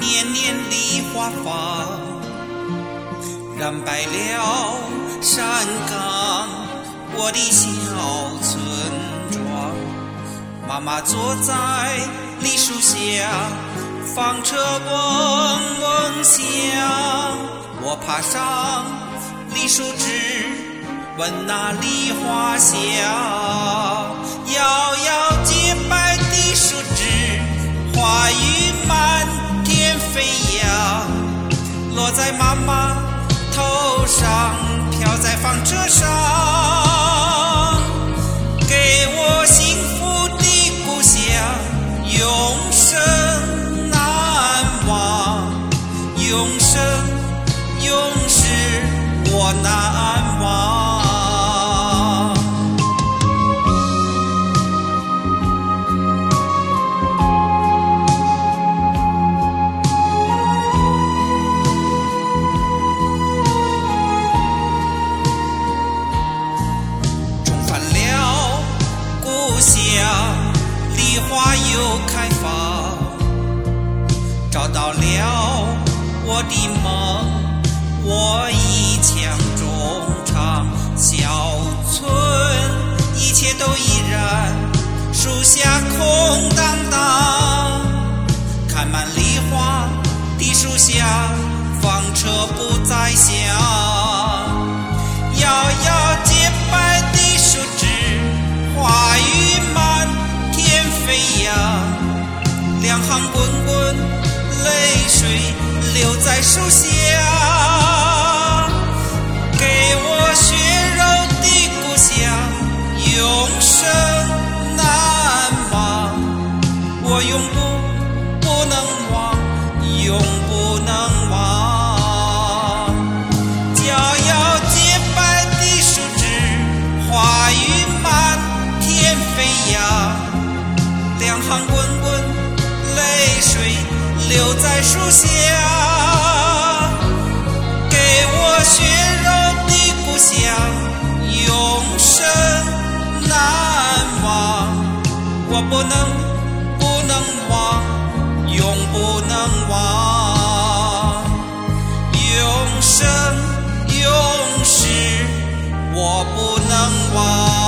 年年梨花放，染白了山岗，我的小村庄。妈妈坐在梨树下，纺车嗡嗡响。我爬上梨树枝，闻那梨花香。摇摇洁白的树枝，花雨满天飞扬，落在妈妈头上，飘在纺车上，给我幸福的故乡，永生难忘，永生永世我难忘。梨花又开放，找到了我的梦，我一腔衷肠。小村一切都依然，树下空荡荡，开满梨花的树下，纺车不再响。摇摇洁白的树枝，花雨满天飞扬，两行滚滚泪水流在树下，给我血肉的故乡，永生难忘，我永不能忘，永不能忘。摇摇洁白的树枝，花雨满天飞扬，两行滚滚泪水流在树下，给我血肉的故乡，永生难忘，我不能忘，永不能忘，永生永世我不能忘。